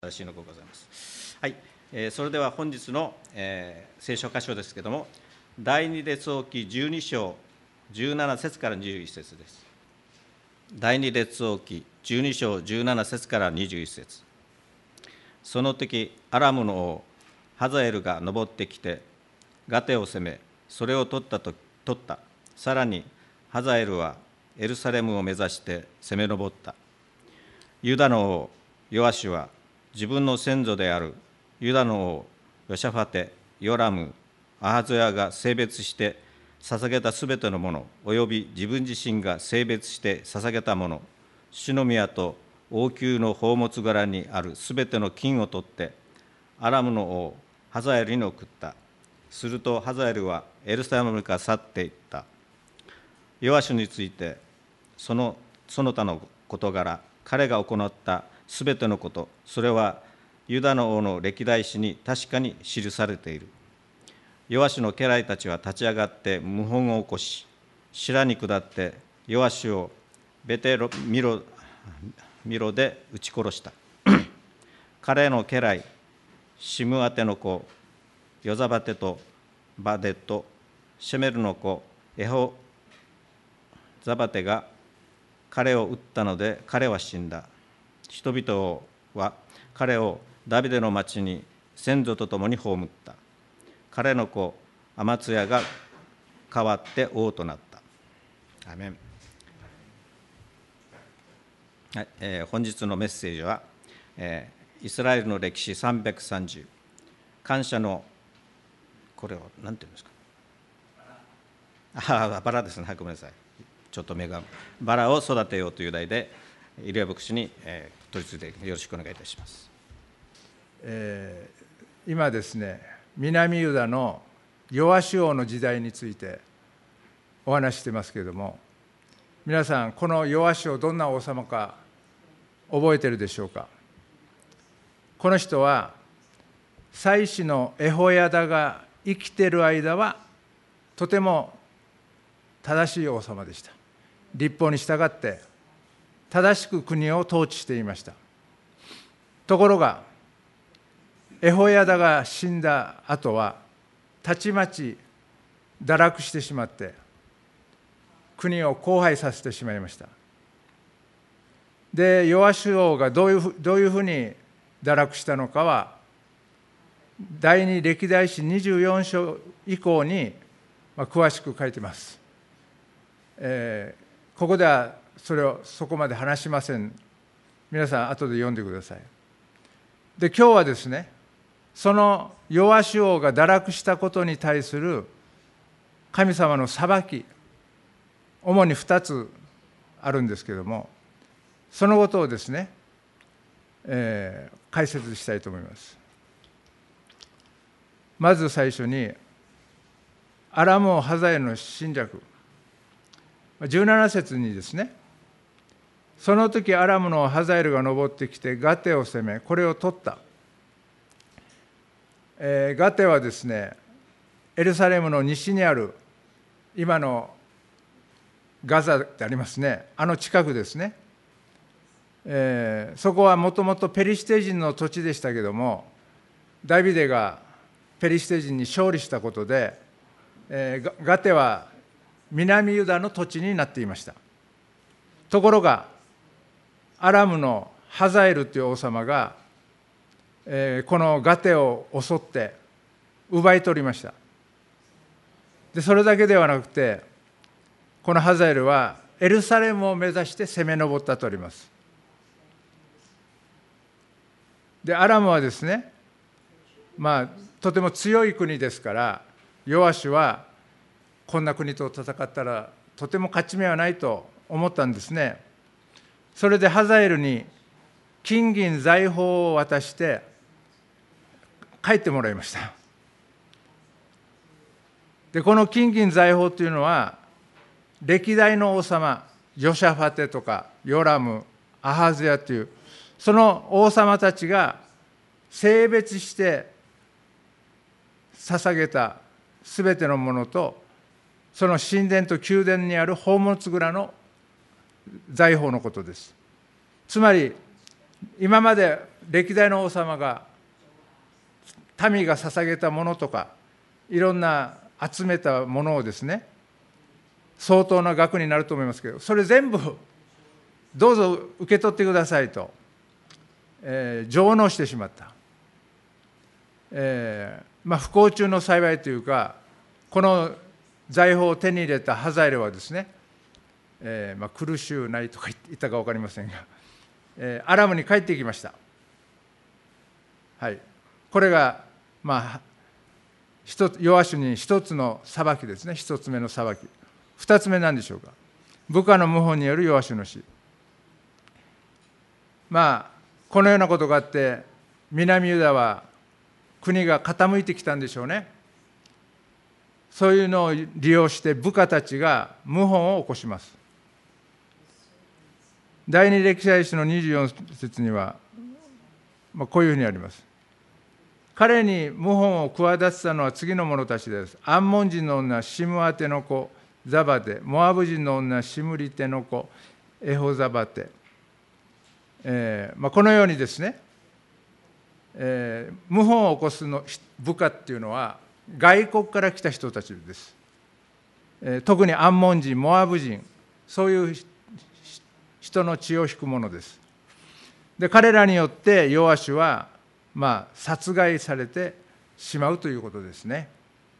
私のございます。はい、それでは本日の、聖書箇所ですけれども、第二列王記12章17節から21節です。第二列王記12章17節から21節。その時、アラムの王ハザエルが登ってきて、ガテを攻め、それを取った。さらに、ハザエルはエルサレムを目指して攻め上った。ユダの王ヨアシュは、自分の先祖であるユダの王ヨシャファテ、ヨラム、アハゾヤが性別して捧げたすべてのもの、および自分自身が性別して捧げたもの、主の宮と王宮の宝物柄にあるすべての金を取って、アラムの王ハザエルに送った。するとハザエルはエルサレムから去っていった。ヨアシュについて、その他の事柄、彼が行ったすべてのこと、それはユダの王の歴代史に確かに記されている。ヨアシュの家来たちは立ち上がって謀反を起こし、シラに下ってヨアシュをベテミロで撃ち殺した。彼の家来、シムアテの子、ヨザバテとバデとシェメルの子、エホザバテが彼を撃ったので彼は死んだ。人々は彼をダビデの町に先祖と共に葬った。彼の子アマツヤが代わって王となった。アメン。はい、本日のメッセージは、イスラエルの歴史330、感謝の、これを何て言うんですか、バラですね、ごめんなさい、ちょっと目が、バラを育てようという題で、イリア牧師に、取り次いでよろしくお願いいたします。 今ですね、南ユダのヨアシュ王の時代についてお話ししてますけれども、皆さん、このヨアシュ王、どんな王様か覚えてるでしょうか。この人は、祭司のエホヤダが生きている間は、とても正しい王様でした。律法に従って、正しく国を統治していました。ところが、エホヤダが死んだ後は、たちまち堕落してしまって、国を荒廃させてしまいました。で、ヨアシュ王がどういうふうに堕落したのかは、第二歴代史24章以降に詳しく書いています。ここではそこまで話しません。皆さん、後で読んでください。で、今日はですね、そのヨアシュ王が堕落したことに対する神様の裁き、主に2つあるんですけれども、そのことをですね、解説したいと思います。まず最初に、アラム王ハザエルの侵略、17節にですね、その時アラムのハザエルが登ってきてガテを攻め、これを取った。ガテはですね、エルサレムの西にある、今のガザでありますね、あの近くですね。そこはもともとペリシテ人の土地でしたけども、ダビデがペリシテ人に勝利したことで、ガテは南ユダの土地になっていました。ところが、アラムのハザエルという王様が、このガテを襲って奪い取りました。で、それだけではなくて、このハザエルはエルサレムを目指して攻め上ったとあります。で、アラムはですね、とても強い国ですから、ヨアシュはこんな国と戦ったらとても勝ち目はないと思ったんですね。それでハザエルに金銀財宝を渡して帰ってもらいました。で、この金銀財宝というのは、歴代の王様、ヨシャファテとかヨラム、アハズヤという、その王様たちが性別して捧げたすべてのものと、その神殿と宮殿にある宝物蔵の財宝のことです。つまり、今まで歴代の王様が民が捧げたものとかいろんな集めたものをですね、相当な額になると思いますけど、それ全部どうぞ受け取ってくださいと、上納してしまった。不幸中の幸いというか、この財宝を手に入れたハザエルはですね、苦しゅうないとか言ったか分かりませんが、アラムに帰ってきました。はい、これが、ヨアシュに一つの裁きですね、一つ目の裁き。二つ目なんでしょうか。部下の謀反によるヨアシュの死。このようなことがあって、南ユダは国が傾いてきたんでしょうね。そういうのを利用して部下たちが謀反を起こします。第二歴代史の24節には、こういうふうにあります。彼に謀反を企てたのは次の者たちです。アンモン人の女、シムアテの子、ザバテ、モアブ人の女、シムリテの子、エホザバテ。このようにですね、謀反を起こす部下っていうのは、外国から来た人たちです。特にアンモン人、モアブ人、そういう人の血を引くものです。で、彼らによってヨアシュは、殺害されてしまうということですね。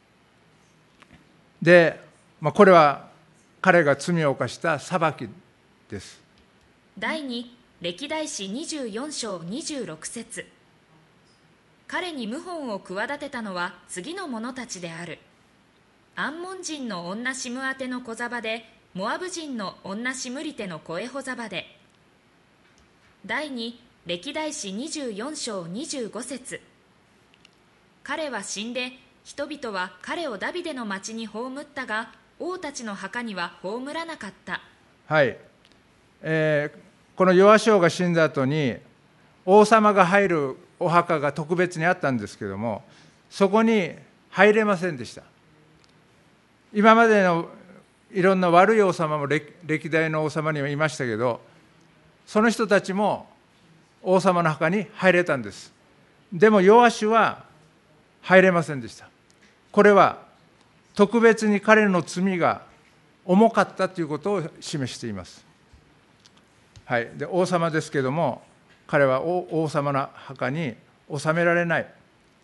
で、これは彼が罪を犯した裁きです。 第2歴代史24章26節。彼に謀反を企てたのは次の者たちである。アンモン人の女シムアテの小ザバで、モアブ人の女シムリテの子エホザバで。第2歴代史24章25節。彼は死んで、人々は彼をダビデの町に葬ったが、王たちの墓には葬らなかった。 はい、このヨアシ王が死んだ後に王様が入るお墓が特別にあったんですけども、そこに入れませんでした。今までのいろんな悪い王様も歴代の王様にはいましたけど、その人たちも王様の墓に入れたんです。でもヨアシュは入れませんでした。これは特別に彼の罪が重かったということを示しています。はい、で王様ですけども、彼は王様の墓に収められない。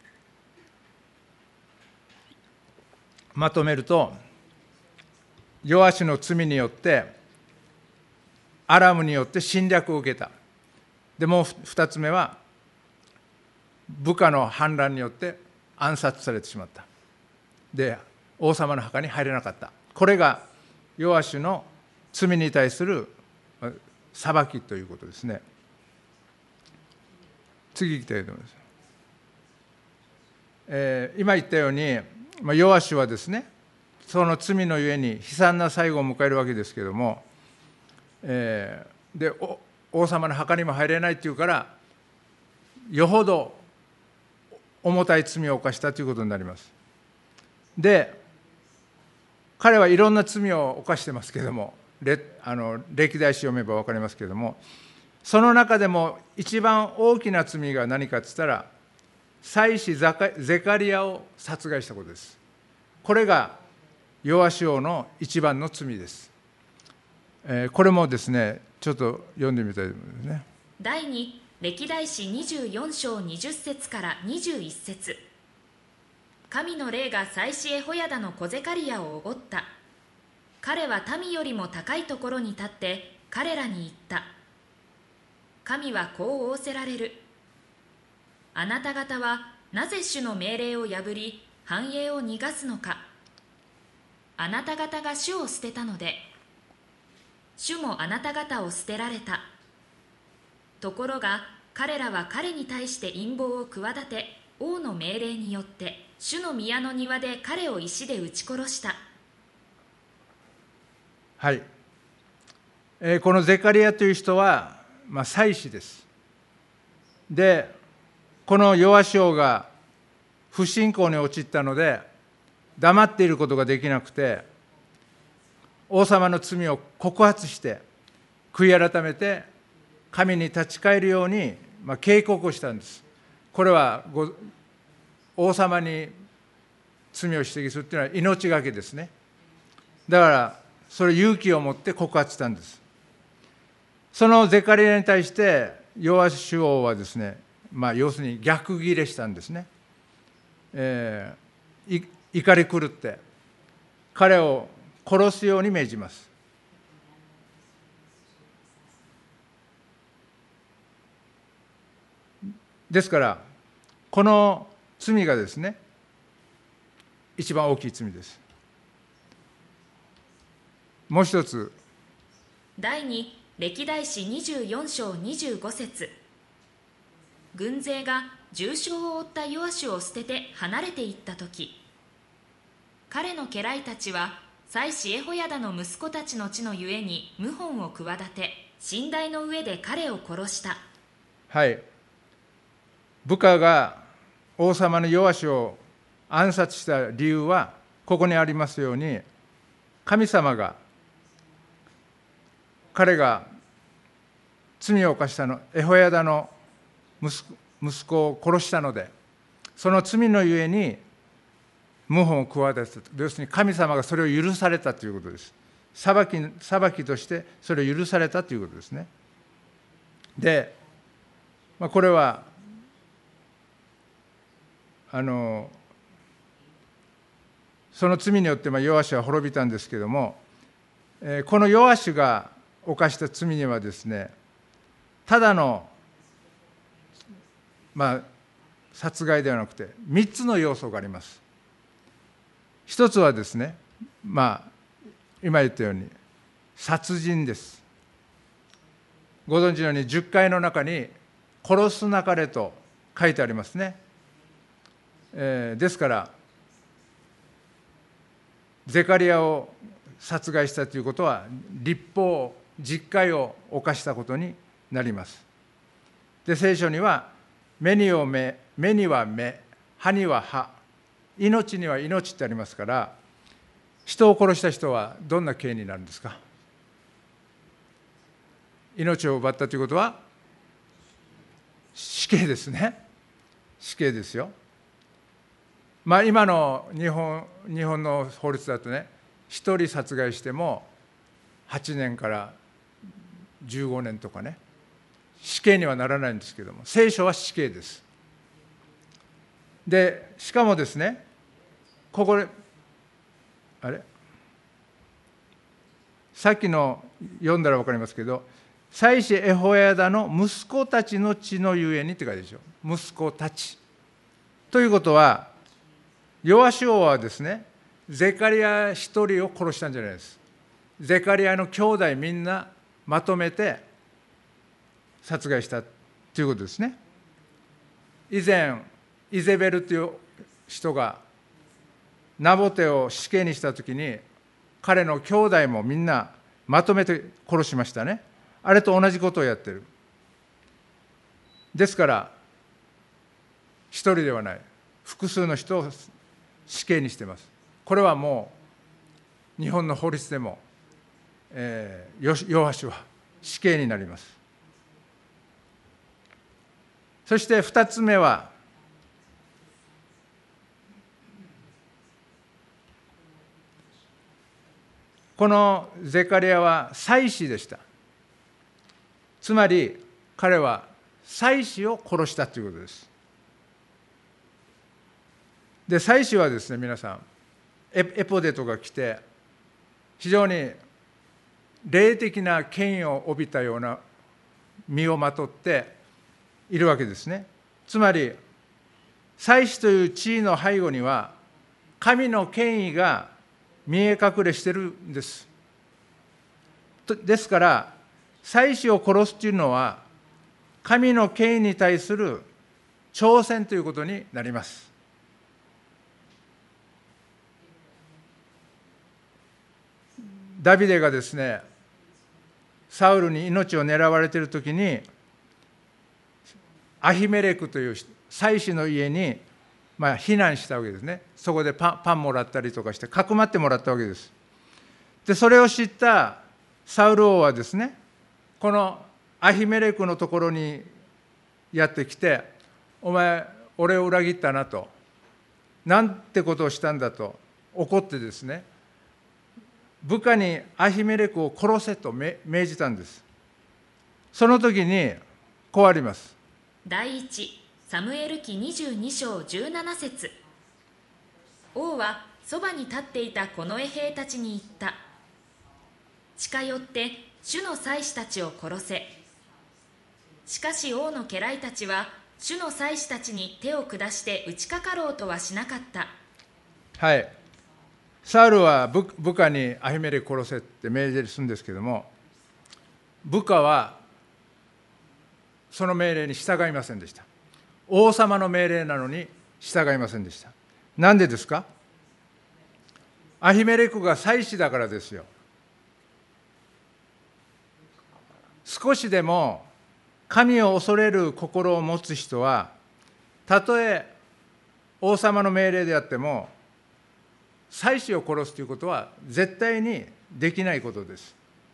まとめると、ヨアシュの罪によってアラムによって侵略を受けた。でもう2つ目は部下の反乱によって暗殺されてしまった。で王様の墓に入れなかった。これがヨアシュの罪に対する裁きということですね。次いきたいと思います。今言ったように、ヨアシュはですね、その罪のゆえに悲惨な最後を迎えるわけですけれども、で王様の墓にも入れないというから、よほど重たい罪を犯したということになります。で、彼はいろんな罪を犯してますけれども、歴代史読めば分かりますけれども、その中でも一番大きな罪が何かといったら、祭司ゼカリアを殺害したことです。これがヨアシ王の一番の罪です。これもですね、ちょっと読んでみたいと思いますね。 第2歴代史24章20節から21節。神の霊が祭司エホヤダの子ゼカリアをおごった。彼は民よりも高いところに立って彼らに言った。神はこう仰せられる。あなた方はなぜ主の命令を破り繁栄を逃がすのか。あなた方が主を捨てたので、主もあなた方を捨てられた。ところが彼らは彼に対して陰謀を企て、王の命令によって主の宮の庭で彼を石で撃ち殺した。 はい、このゼカリアという人は、祭司です。で、このヨアシ王が不信仰に陥ったので、黙っていることができなくて、王様の罪を告発して、悔い改めて神に立ち返るように警告をしたんです。これは王様に罪を指摘するというのは命がけですね。だからそれ勇気を持って告発したんです。そのゼカリヤに対してヨアシュ王はですね、要するに逆ギレしたんですね。怒り狂って彼を殺すように命じます。ですからこの罪がですね、一番大きい罪です。もう一つ、 第2歴代史24章25節、軍勢が重傷を負ったヨアシュを捨てて離れていったとき、彼の家来たちは祭司エホヤダの息子たちの地のゆえに謀反を企て、寝台の上で彼を殺した。 はい、部下が王様のヨアシュを暗殺した理由はここにありますように、神様が彼が罪を犯したの、エホヤダの息子を殺したので、その罪のゆえに謀反を企てた。要するに神様がそれを許されたということです。裁きとしてそれを許されたということですね。で、これはその罪によってヨアシュは滅びたんですけれども、このヨアシュが犯した罪にはですね、ただの、殺害ではなくて3つの要素があります。一つはですね、今言ったように殺人です。ご存知のように10回の中に殺すなかれと書いてありますね。ですからゼカリヤを殺害したということは律法10回を犯したことになります。で、聖書には目には目、歯には歯、命には命ってありますから、人を殺した人はどんな刑になるんですか？命を奪ったということは死刑ですね。死刑ですよ。今の日本の法律だとね、1人殺害しても8年から15年とかね、死刑にはならないんですけども、聖書は死刑です。で、しかもですね、ここでさっきの読んだら分かりますけど、祭司エホヤダの息子たちの血のゆえにって書いてあるでしょ。息子たちということは、ヨアシュ王はですね、ゼカリヤ一人を殺したんじゃないです。ゼカリヤの兄弟みんなまとめて殺害したということですね。以前イゼベルという人がナボテを死刑にしたときに、彼の兄弟もみんなまとめて殺しましたね。あれと同じことをやってる。ですから一人ではない、複数の人を死刑にしています。これはもう日本の法律でも、ヨアシュは死刑になります。そして2つ目は、このゼカリヤは祭司でした。つまり彼は祭司を殺したということです。で、祭司はですね、皆さんエポデとか着て、非常に霊的な権威を帯びたような身をまとっているわけですね。つまり祭司という地位の背後には神の権威が見え隠れしているんです。ですから祭司を殺すというのは神の権威に対する挑戦ということになります。ダビデがですね、サウルに命を狙われているときに、アヒメレクという祭司の家に避難したわけですね。そこでパンもらったりとかしてかくまってもらったわけです。で、それを知ったサウル王はですね、このアヒメレクのところにやってきて、お前、俺を裏切ったなと、なんてことをしたんだと怒ってですね、部下にアヒメレクを殺せと命じたんです。その時にこうあります。 第一サムエル記22章17節。王はそばに立っていた近衛兵たちに言った。近寄って主の祭司たちを殺せ。しかし王の家来たちは主の祭司たちに手を下して打ちかかろうとはしなかった。 はい、サウルは部下にアヒメレク殺せって命令するんですけども、部下はその命令に従いませんでした。王様の命令なのに従いませんでした。なんでですか？アヒメレクが祭司だからですよ。少しでも神を恐れる心を持つ人は、たとえ王様の命令であっても、祭司を殺すということは絶対にできないことです。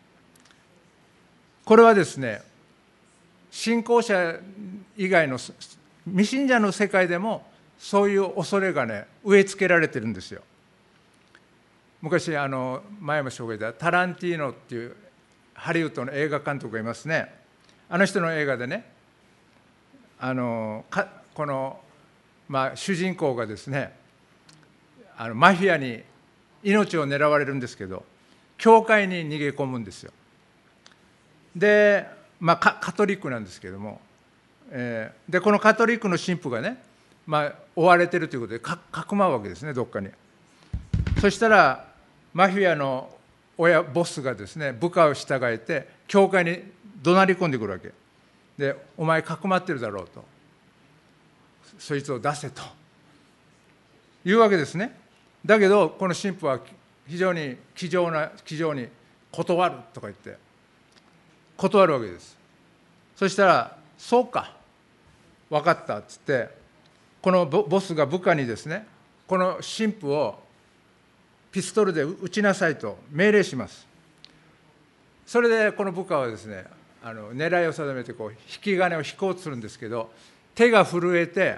これはですね、信仰者以外の未信者の世界でもそういう恐れがね、植え付けられてるんですよ。昔前も紹介したタランティーノっていうハリウッドの映画監督がいますね。あの人の映画でね、この、主人公がですね、マフィアに命を狙われるんですけど、教会に逃げ込むんですよ。で、カトリックなんですけども、でこのカトリックの神父がね、追われてるということでかくまうわけですね、どっかに。そしたらマフィアのボスがですね、部下を従えて教会に怒鳴り込んでくるわけで、お前かくまってるだろうと、そいつを出せというわけですね。だけどこの神父は非常に気丈に断るとか言って断るわけです。そしたら、そうか分かったっつって、このボスが部下にですね、この神父をピストルで撃ちなさいと命令します。それでこの部下はですね、狙いを定めて引き金を引こうとするんですけど、手が震えて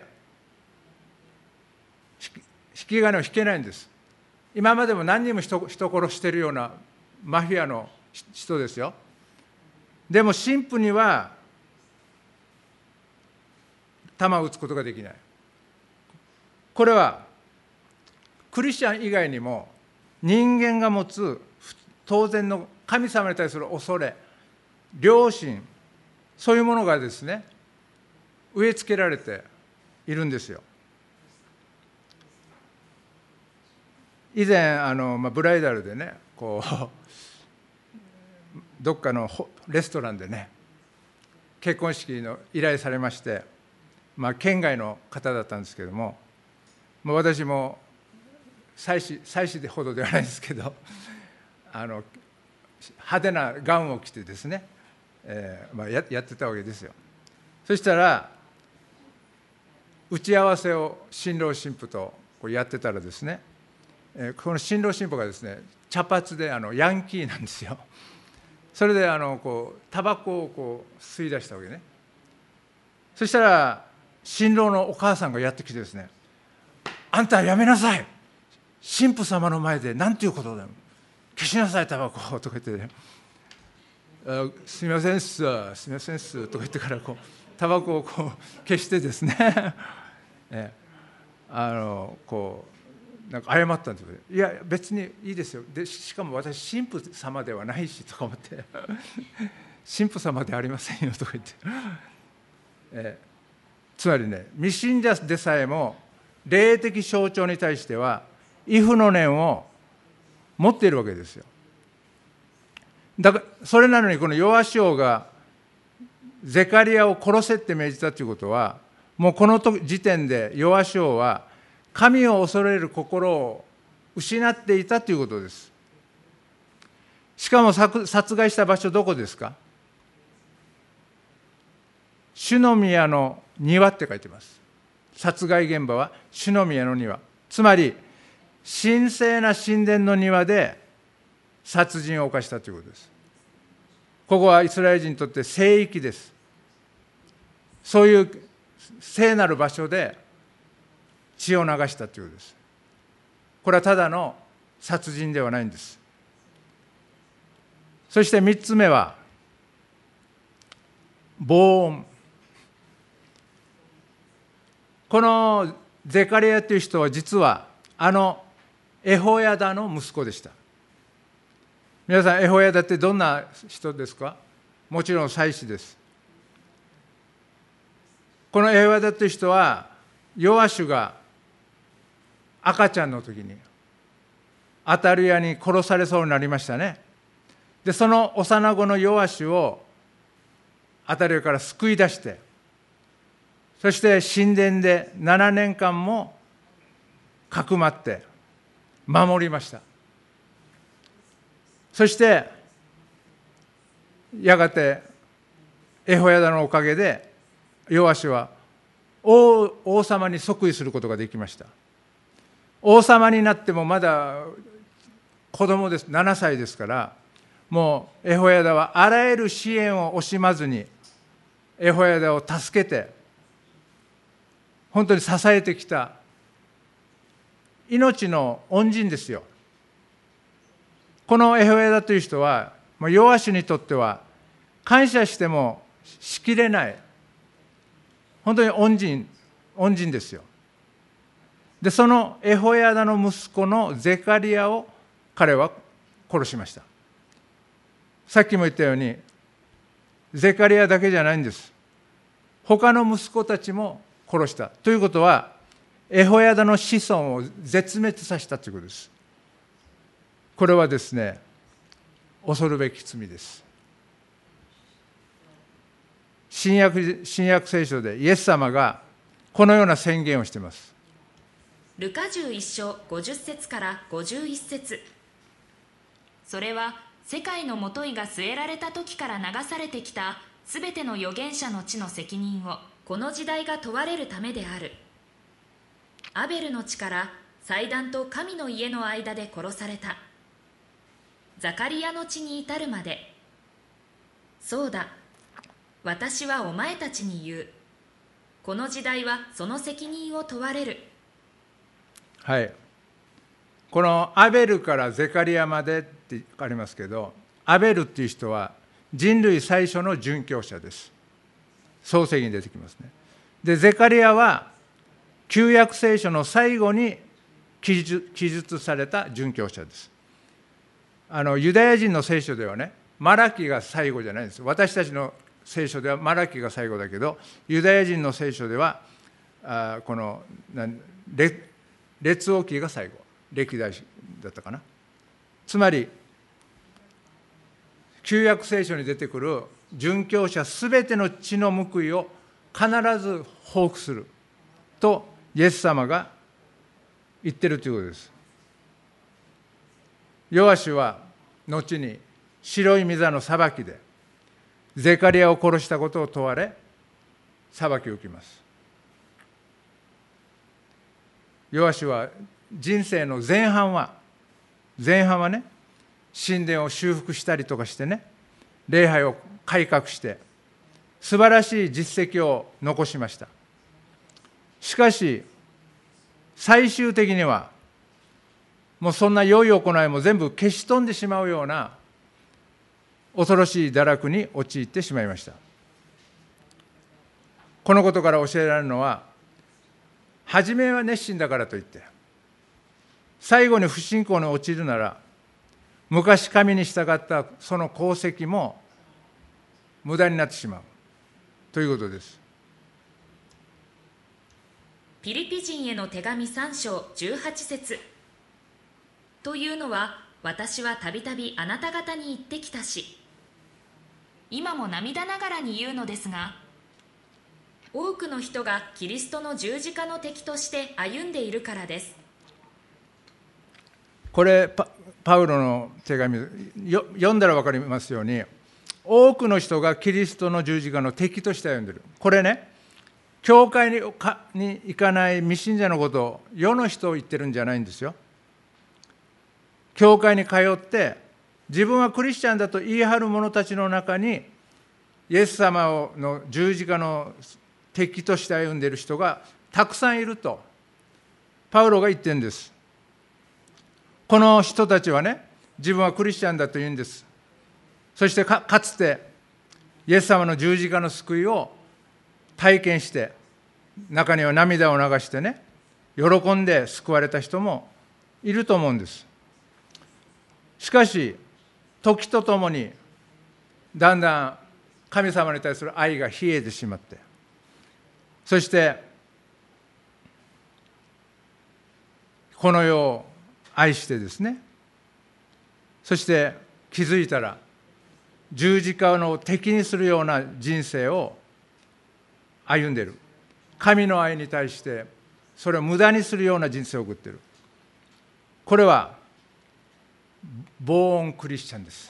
引き金を引けないんです。今までも何人も人殺してるようなマフィアの人ですよ。でも神父には弾を撃つことができない。これはクリスチャン以外にも人間が持つ当然の神様に対する恐れ、良心、そういうものがですね、植え付けられているんですよ。以前ブライダルでね、どっかのレストランでね、結婚式の依頼されまして、県外の方だったんですけども、私も祭司でほどではないですけど、派手なガウンを着てですね、やってたわけですよ。そしたら打ち合わせを新郎新婦とやってたらですね、この新郎新婦がですね、茶髪でヤンキーなんですよ。それでタバコを吸い出したわけね。そしたら新郎のお母さんがやってきてですね、あんたやめなさい、神父様の前でなんていうことだよ、消しなさいタバコとか言ってね、すみませんっすすみませんっすとか言ってからタバコを消してですねなんか謝ったんですよ。いや別にいいですよ、でしかも私神父様ではないしとか思って神父様ではありませんよとか言って、つまりね、未信者でさえも霊的象徴に対しては畏怖の念を持っているわけですよ。だからそれなのにこのヨアシ王がゼカリアを殺せって命じたということは、もうこの時点でヨアシ王は神を恐れる心を失っていたということです。しかも殺害した場所どこですか？主の宮の庭って書いてます。殺害現場は主の宮の庭、つまり神聖な神殿の庭で殺人を犯したということです。ここはイスラエル人にとって聖域です。 そういう聖なる場所で血を流したということです。これはただの殺人ではないんです。そして3つ目は防音。このゼカリヤという人は実はエホヤダの息子でした。皆さん、エホヤダってどんな人ですか？もちろん祭司です。このエホヤダという人はヨアシュが赤ちゃんの時にアタリヤに殺されそうになりましたね。でその幼子のヨアシュをアタリヤから救い出して、そして神殿で7年間もかくまって守りました。そしてやがてエホヤダのおかげでヨアシュは王様に即位することができました。王様になってもまだ子供です。7歳ですから、もうエホヤダはあらゆる支援を惜しまずにエホヤダを助けて、本当に支えてきた命の恩人ですよ。このエホヤダという人はヨアシュにとっては感謝してもしきれない、本当に恩人ですよ。でそのエホヤダの息子のゼカリヤを彼は殺しました。さっきも言ったようにゼカリヤだけじゃないんです。他の息子たちも殺した。ということはエホヤダの子孫を絶滅させたということです。これはですね、恐るべき罪です。新約聖書でイエス様がこのような宣言をしています。 ルカ11章50節から51節。それは世界のもといが据えられた時から流されてきたすべての預言者の地の責任をこの時代が問われるためである。アベルの地から祭壇と神の家の間で殺されたザカリヤの地に至るまで。そうだ、私はお前たちに言う。この時代はその責任を問われる。 はい。このアベルからゼカリヤまでってありますけど、アベルっていう人は人類最初の殉教者です。創世記に出てきますね。で、ゼカリヤは旧約聖書の最後に記述された殉教者です。ユダヤ人の聖書ではね、マラキが最後じゃないんです。私たちの聖書ではマラキが最後だけど、ユダヤ人の聖書ではこの列王記が最後、歴代史だったかな。つまり旧約聖書に出てくる殉教者すべての血の報いを必ず報復するとイエス様が言ってるということです。ヨアシュは後に白い御座の裁きでゼカリヤを殺したことを問われ裁きを受けます。ヨアシュは人生の前半はね、神殿を修復したりとかしてね、礼拝を改革して素晴らしい実績を残しました。しかし最終的にはもうそんな良い行いも全部消し飛んでしまうような恐ろしい堕落に陥ってしまいました。このことから教えられるのは、初めは熱心だからといって最後に不信仰に陥るなら、昔神に従ったその功績も無駄になってしまうということです。 ピリピ人への手紙3章18節。というのは、私はたびたびあなた方に言ってきたし、今も涙ながらに言うのですが、多くの人がキリストの十字架の敵として歩んでいるからです。 これパウロの手紙読んだら分かりますように、多くの人がキリストの十字架の敵として歩んでいる。これね、教会に行かない未信者のことを世の人を言ってるんじゃないんですよ。教会に通って自分はクリスチャンだと言い張る者たちの中に、イエス様の十字架の敵として歩んでいる人がたくさんいるとパウロが言ってるんです。この人たちはね、自分はクリスチャンだと言うんです。そして かつてイエス様の十字架の救いを体験して、中には涙を流してね、喜んで救われた人もいると思うんです。しかし時とともにだんだん神様に対する愛が冷えてしまって、そしてこの世を愛してですね、そして気づいたら十字架を敵にするような人生を歩んでいる。神の愛に対してそれを無駄にするような人生を送っている。これはボーンクリスチャンです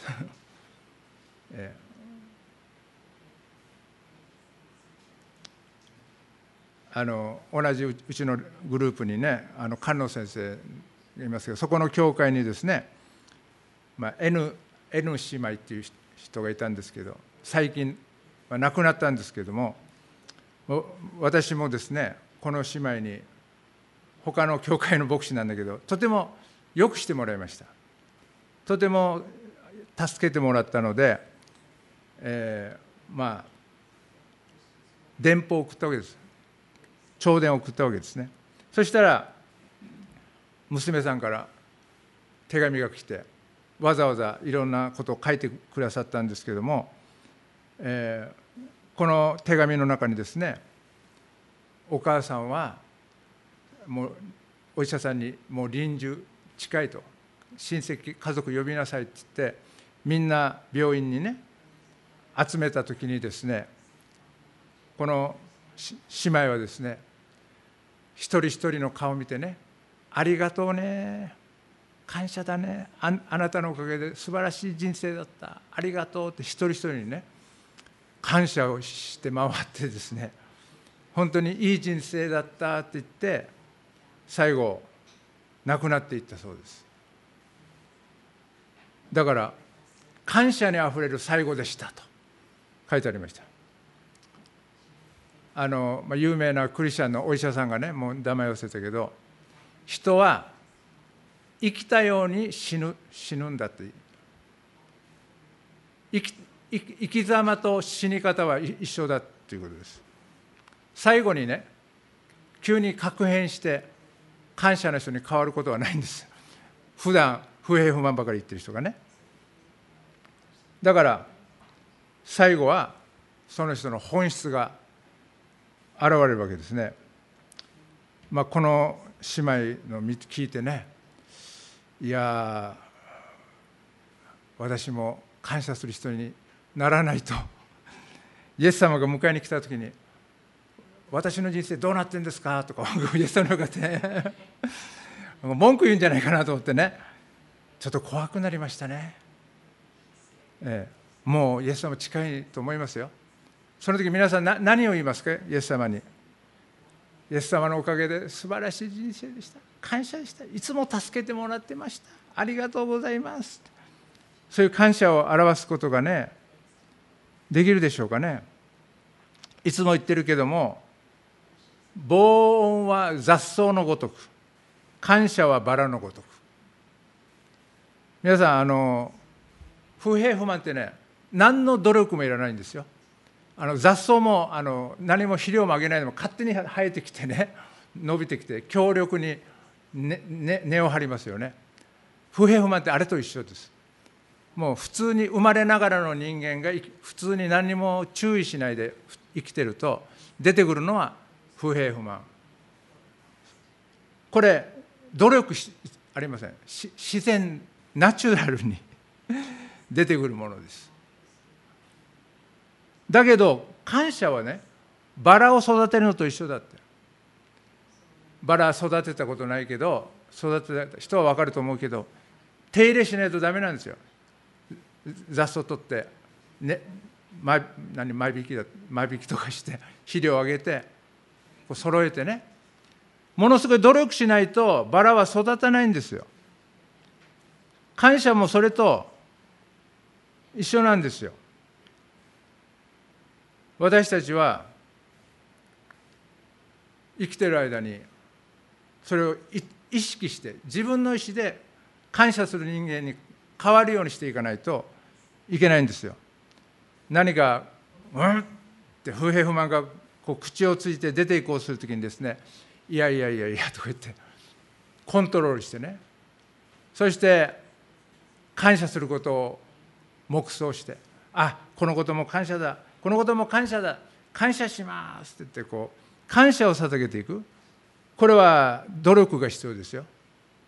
同じうちのグループにね、菅野先生がいますけど、そこの教会にですね、N 姉妹っていう人がいたんですけど、最近亡くなったんですけども、私もですね、この姉妹に他の教会の牧師なんだけど、とてもよくしてもらいました。とても助けてもらったので、電報を送ったわけです。弔電を送ったわけですね。そしたら娘さんから手紙が来て、わざわざいろんなことを書いてくださったんですけども、この手紙の中にですね、お母さんはもうお医者さんにもう臨終近いと、親戚家族呼びなさいって言って、みんな病院にね集めたときにですね、この姉妹はですね、一人一人の顔を見てね、ありがとうね、感謝だね、あなたのおかげで素晴らしい人生だった、ありがとうって一人一人にね感謝をして回ってですね、本当にいい人生だったって言って最後亡くなっていったそうです。だから感謝にあふれる最後でしたと書いてありました。有名なクリスチャンのお医者さんがね、もう名前忘れたけど、人は生きたように死ぬんだって、生き様と死に方は一緒だということです。最後にね、急に確変して感謝の人に変わることはないんです。普段不平不満ばかり言ってる人がね。だから最後はその人の本質が現れるわけですね。この姉妹の聞いてね、いや私も感謝する人にならないと。イエス様が迎えに来たときに、私の人生どうなってんですかとかイエス様に向かって文句言うんじゃないかなと思ってね、ちょっと怖くなりましたね。もうイエス様近いと思いますよ。その時皆さん何を言いますか？イエス様に、イエス様のおかげで素晴らしい人生でした、感謝でした、いつも助けてもらってました、ありがとうございます。そういう感謝を表すことがね、できるでしょうかね。いつも言ってるけども、防音は雑草のごとく、感謝はバラのごとく。皆さん不平不満ってね、何の努力もいらないんですよ。雑草も何も肥料もあげないでも勝手に生えてきてね、伸びてきて強力に、根を張りますよね。不平不満ってあれと一緒です。もう普通に生まれながらの人間が普通に何も注意しないで生きてると出てくるのは不平不満。これ努力ありません。自然ナチュラルに出てくるものです。だけど感謝はね、バラを育てるのと一緒だって。バラ育てたことないけど、育てた人は分かると思うけど、手入れしないとダメなんですよ。雑草取って、ね、間引きとかして肥料をあげて揃えてね、ものすごい努力しないとバラは育たないんですよ。感謝もそれと一緒なんですよ。私たちは生きてる間にそれを意識して自分の意思で感謝する人間に変わるようにしていかないといけないんですよ。何かって不平不満がこう口をついて出ていこうとするときにですね、いやいやいやいやとか言ってコントロールしてね、そして感謝することを黙想して、このことも感謝だ、このことも感謝だ、感謝しますって言ってこう感謝を捧げていく。これは努力が必要ですよ。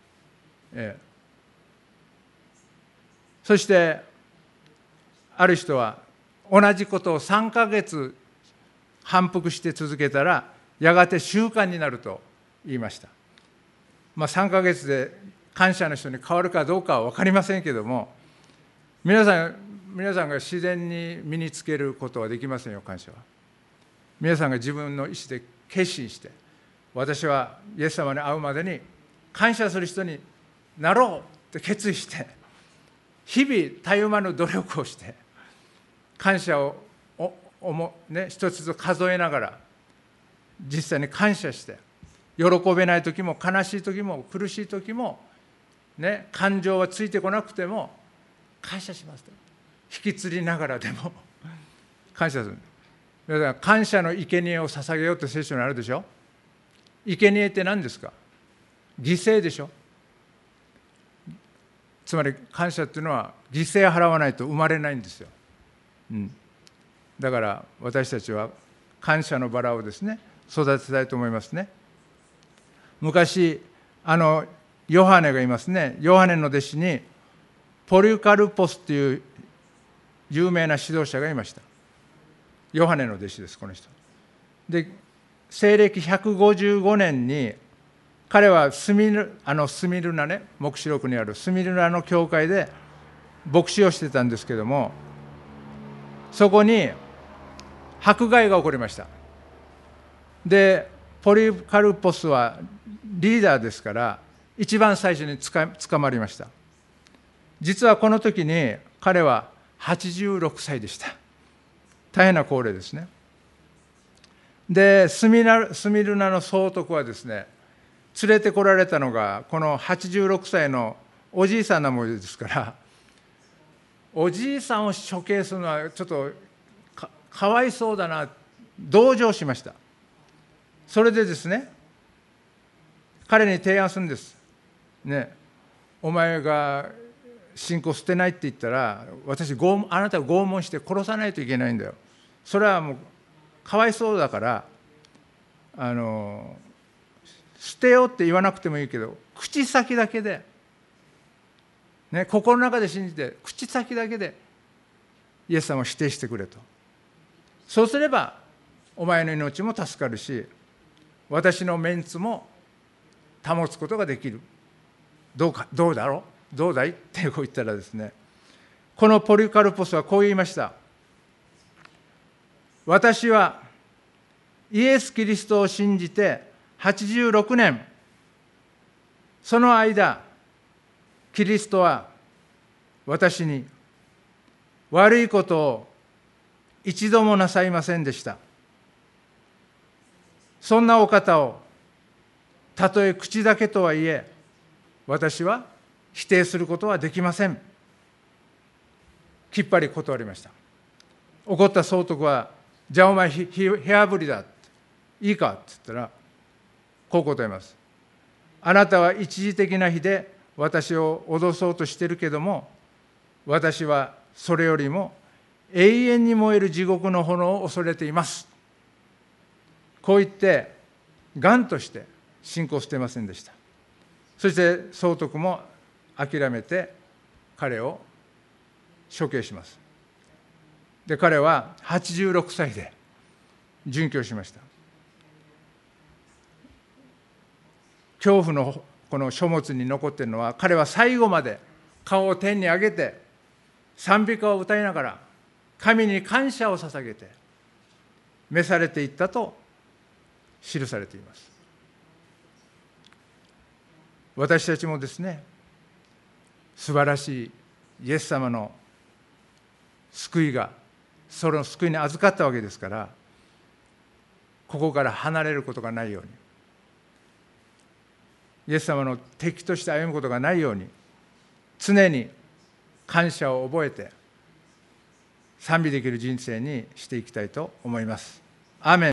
そしてある人は同じことを3ヶ月反復して続けたらやがて習慣になると言いました。3ヶ月で感謝の人に変わるかどうかは分かりませんけども、皆さんが自然に身につけることはできませんよ。感謝は皆さんが自分の意思で決心して、私はイエス様に会うまでに感謝する人になろうって決意して、日々たゆまぬ努力をして感謝を一つずつ数えながら実際に感謝して、喜べない時も悲しい時も苦しい時も、感情はついてこなくても感謝しますと、引きつりながらでも感謝する。皆さん、感謝の生贄を捧げようって聖書にあるでしょ。生贄って何ですか？犠牲でしょ。つまり感謝っていうのは犠牲を払わないと生まれないんですよ。だから私たちは感謝のバラをですね、育てたいと思いますね。昔ヨハネがいますね。ヨハネの弟子にポリカルポスという有名な指導者がいました。ヨハネの弟子です、この人で。西暦155年に彼はスミルナね、黙示録にあるスミルナの教会で牧師をしてたんですけども、そこに迫害が起こりました。でポリカルポスはリーダーですから一番最初に捕まりました。実はこの時に彼は86歳でした。大変な高齢ですね。でスミルナの総督はですね、連れてこられたのがこの86歳のおじいさんなものですから、おじいさんを処刑するのはちょっと かわいそうだな、同情しました。それでですね、彼に提案するんです、お前が信仰捨てないって言ったらあなたを拷問して殺さないといけないんだよ。それはもうかわいそうだから捨てようって言わなくてもいいけど、口先だけで、心の中で信じて口先だけでイエス様を否定してくれと。そうすればお前の命も助かるし、私のメンツも保つことができる。どうだいってこう言ったらですね、このポリカルポスはこう言いました。私はイエス・キリストを信じて86年、その間キリストは私に悪いことを一度もなさいませんでした。そんなお方をたとえ口だけとはいえ私は否定することはできません。きっぱり断りました。怒った総督は、じゃあお前部屋ぶりだ、いいかって言ったらこう答えます。あなたは一時的な火で私を脅そうとしているけども、私はそれよりも永遠に燃える地獄の炎を恐れています。こう言って頑として信仰していませんでした。そして総督も諦めて彼を処刑します。で彼は86歳で殉教しました。恐怖のこの書物に残っているのは、彼は最後まで顔を天に上げて賛美歌を歌いながら神に感謝を捧げて召されていったと記されています。私たちもですね、素晴らしいイエス様の救いが、その救いに預かったわけですから、ここから離れることがないように、 イエス様の敵として歩むことがないように、常に感謝を覚えて賛美できる人生にしていきたいと思います。アーメン。